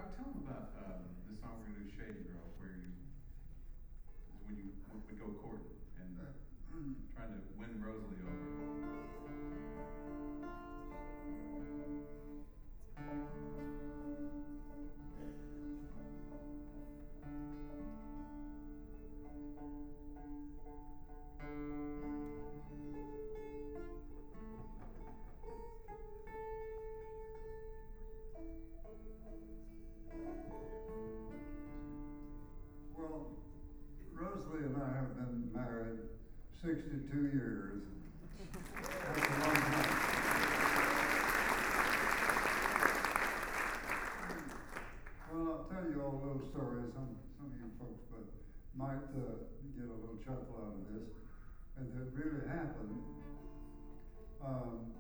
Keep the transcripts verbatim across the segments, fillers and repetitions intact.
Rob, tell them about um, the song we're going to do, Shady Girl, where you, is when you would go courting and uh, trying to win Rosalie over. Well, Rosalie and I have been married sixty-two years. That's a long time. Well, I'll tell you all a little story. Some, some of you folks but might uh, get a little chuckle out of this. If it really happened, um,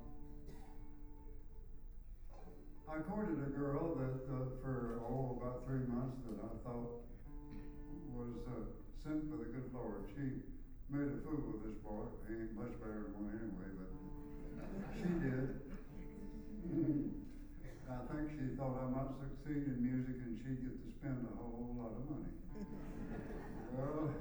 I courted a girl that uh, for, oh, about three months that I thought was uh, sent by the good Lord. She made a fool of this boy. He ain't much better than one anyway, but she did. I think she thought I might succeed in music and she'd get to spend a whole lot of money. Well,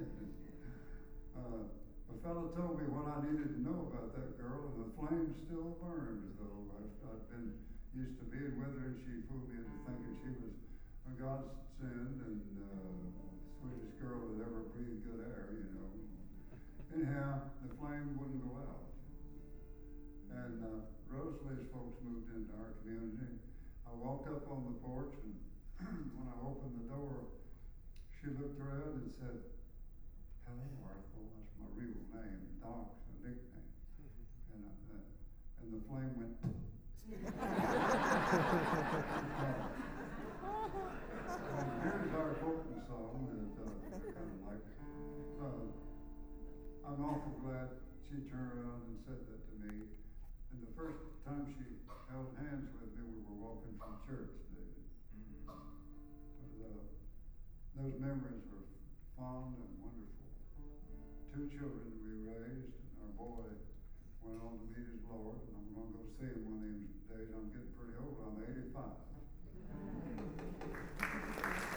uh, a fellow told me what I needed to know about that girl, and the flame still burns, though. I've, I've been used to being with her, and she fooled me into thinking she was a godsend and uh, sweetest girl that ever breathed good air, you know. Anyhow, the flame wouldn't go out. And uh, Rosalie's folks moved into our community. I walked up on the porch, and when I opened the door, she looked around and said, "Hello, Arthur." That's my real name. Doc's a nickname. And, uh, and the flame went. And here's our Fulton song that uh, I kind of like. Uh, I'm awful glad she turned around and said that to me. And the first time she held hands with me, we were walking from church, David. But, uh, those memories were fond and wonderful. Two children we raised, and our boy went on to meet his Lord, and I'm going to go see him one of these days. I'm getting pretty old. I'm eighty-five.